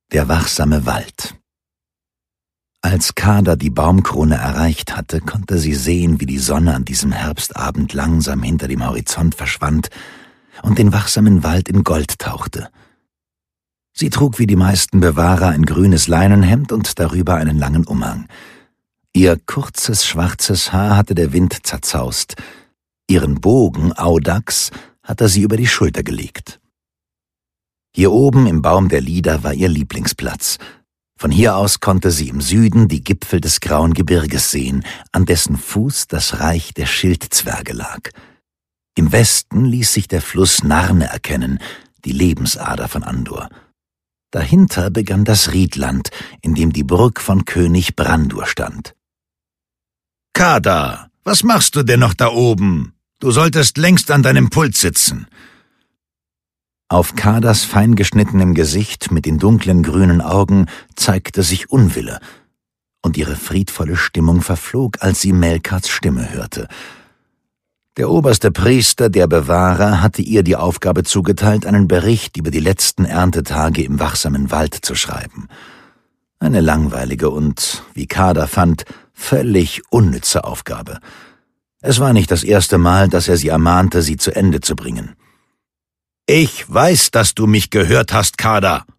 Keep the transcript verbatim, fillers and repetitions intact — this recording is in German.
Der wachsame Wald. Als Kada die Baumkrone erreicht hatte, konnte sie sehen, wie die Sonne an diesem Herbstabend langsam hinter dem Horizont verschwand und den wachsamen Wald in Gold tauchte. Sie trug wie die meisten Bewahrer ein grünes Leinenhemd und darüber einen langen Umhang. Ihr kurzes, schwarzes Haar hatte der Wind zerzaust. Ihren Bogen, Audax, hatte sie über die Schulter gelegt. Hier oben im Baum der Lieder war ihr Lieblingsplatz. Von hier aus konnte sie im Süden die Gipfel des grauen Gebirges sehen, an dessen Fuß das Reich der Schildzwerge lag. Im Westen ließ sich der Fluss Narne erkennen, die Lebensader von Andor. Dahinter begann das Riedland, in dem die Burg von König Brandur stand. »Kada, was machst du denn noch da oben? Du solltest längst an deinem Pult sitzen.« Auf Kadas feingeschnittenem Gesicht mit den dunklen grünen Augen zeigte sich Unwille, und ihre friedvolle Stimmung verflog, als sie Melkarts Stimme hörte. Der oberste Priester der Bewahrer hatte ihr die Aufgabe zugeteilt, einen Bericht über die letzten Erntetage im wachsamen Wald zu schreiben. Eine langweilige und, wie Kada fand, völlig unnütze Aufgabe. Es war nicht das erste Mal, dass er sie ermahnte, sie zu Ende zu bringen. »Ich weiß, dass du mich gehört hast, Kada«,